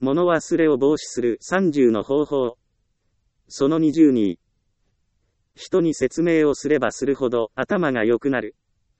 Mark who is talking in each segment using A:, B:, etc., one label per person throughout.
A: 物忘れを防止する30の方法。その22。人に説明をすればするほど頭が良くなる。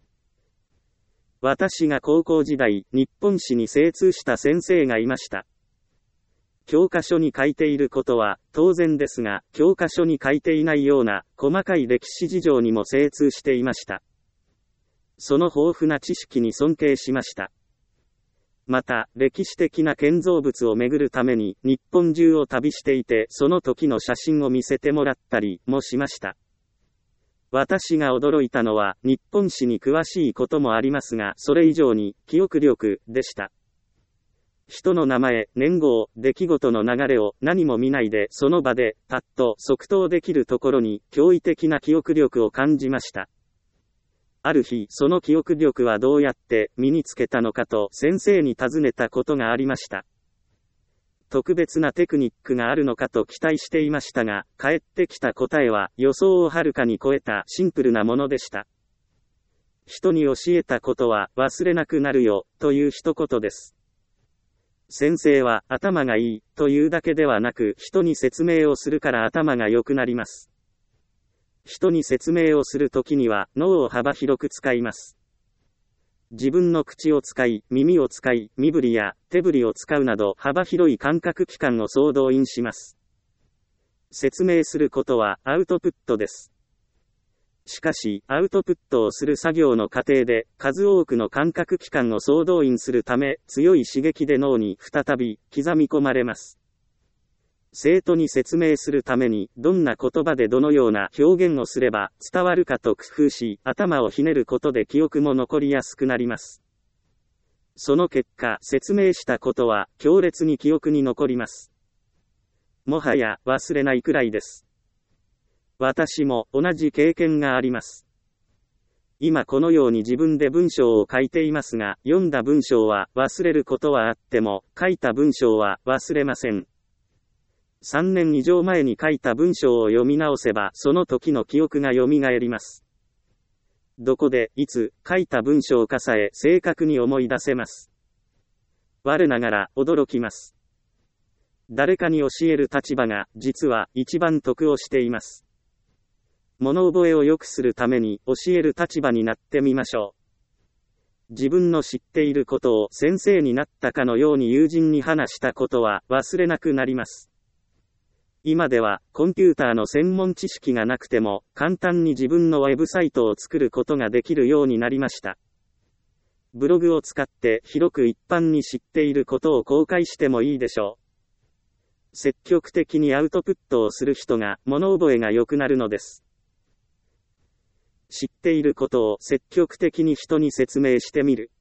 A: 私が高校時代、日本史に精通した先生がいました。教科書に書いていることは当然ですが、教科書に書いていないような細かい歴史事情にも精通していました。その豊富な知識に尊敬しました。また、歴史的な建造物を巡るために日本中を旅していて、その時の写真を見せてもらったりもしました。私が驚いたのは、日本史に詳しいこともありますが、それ以上に記憶力でした。人の名前、年号、出来事の流れを何も見ないでその場でパッと即答できるところに驚異的な記憶力を感じました。ある日、その記憶力はどうやって身につけたのかと先生に尋ねたことがありました。特別なテクニックがあるのかと期待していましたが、返ってきた答えは予想をはるかに超えたシンプルなものでした。人に教えたことは忘れなくなるよ、という一言です。先生は頭がいいというだけではなく、人に説明をするから頭が良くなります。人に説明をするときには脳を幅広く使います。自分の口を使い、耳を使い、身振りや手振りを使うなど幅広い感覚器官を総動員します。説明することはアウトプットです。しかし、アウトプットをする作業の過程で、数多くの感覚器官を総動員するため、強い刺激で脳に再び刻み込まれます。生徒に説明するために、どんな言葉でどのような表現をすれば伝わるかと工夫し、頭をひねることで記憶も残りやすくなります。その結果、説明したことは強烈に記憶に残ります。もはや忘れないくらいです。私も同じ経験があります。今このように自分で文章を書いていますが、読んだ文章は忘れることはあっても、書いた文章は忘れません。3年以上前に書いた文章を読み直せば、その時の記憶が蘇ります。どこで、いつ、書いた文章かさえ正確に思い出せます。我ながら驚きます。誰かに教える立場が、実は一番得をしています。物覚えを良くするために教える立場になってみましょう。自分の知っていることを先生になったかのように友人に話したことは忘れなくなります。今ではコンピューターの専門知識がなくても簡単に自分のウェブサイトを作ることができるようになりました。ブログを使って広く一般に知っていることを公開してもいいでしょう。積極的にアウトプットをする人が物覚えが良くなるのです。知っていることを積極的に人に説明してみる。